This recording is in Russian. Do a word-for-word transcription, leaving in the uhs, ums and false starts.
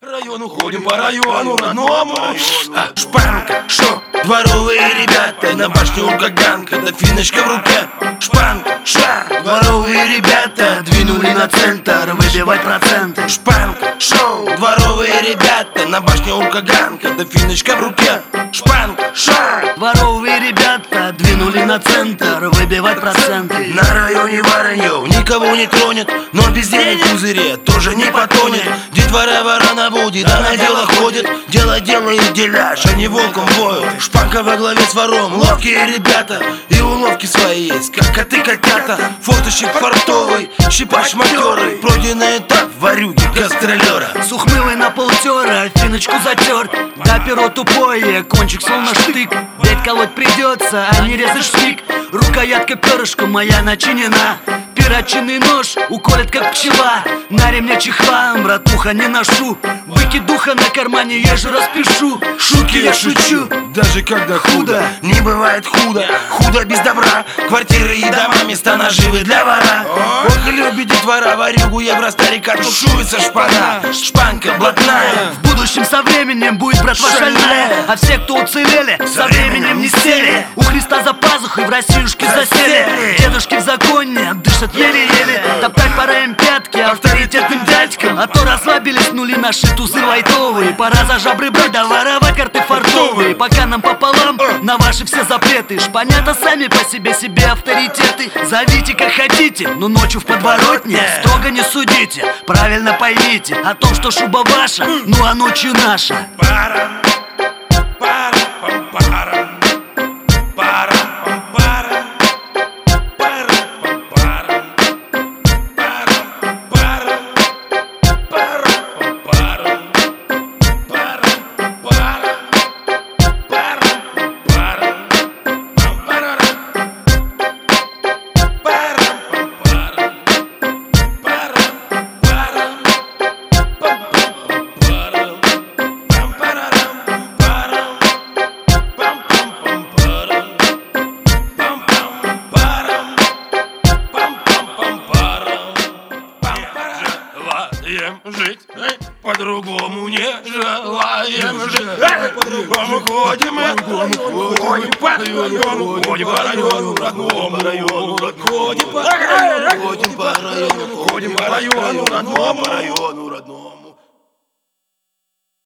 Району ходим по району родному. Шпанка, шо, дворовые ребята, на башне ургаганка, да финочка в руке. Шпанка, ша, дворовые ребята двинули на центр выбивать проценты. Шпанка, шоу, дворовые ребята, на башне ургаганка, да финочка в руке. Шпанка, ша, дворовые ребята двинули на центр выбивать проценты. На районе Вороньев никого не тронет, но без денег в пузыре тоже не потонет. Детвора ворона будет, а на дело ходит. Дело делает деляж, а не волком воют. Шпанка во главе с вором, ловкие ребята, и уловки свои есть, как коты котята. Форточек фартовый, щипач матерый, пройденный этап ворюги гастролера. С ухмылой на полтера, финочку затер, да перо тупое, кончик словно штык. Ведь колоть придется, а не резать штык. Рукоятка перышка моя начинена, перочинный нож уколет как пчела. На ремне чехла, братуха, не ношу. Быки духа на кармане езжу, распишу. Шутки я шучу, даже когда худо, не бывает худо. Худо без добра, квартиры и дома, места наживы для вора. Ох, любит детвора варюгу, евро-старика, тушуется шпана. Шпанка блатная, в будущем со временем будет братва шальная. А все, кто уцелели, со временем не сели. У Христа за пазухой в Россиюшке засели. Дедушки в законе дышат еле-еле. Топтать пора им пятки авторитетным дядькам, а то расслабились, нули наши тузы лайтовые. Пора за жабры брать, да воровать карты фартовые. Пока нам пополам на ваши все запреты. Шпанята сами по себе себе авторитеты. Зовите как хотите, но ночью в подворотне строго не судите, правильно поймите о том, что шуба ваша, ну а ночью наша. Пара, пара, пам, пара. Жить, по-другому не желаем жить. По-другому ходим, ходим по району, ходим по району, родному району, ходим по району, ходим по району, ходим по району, родному району, родному.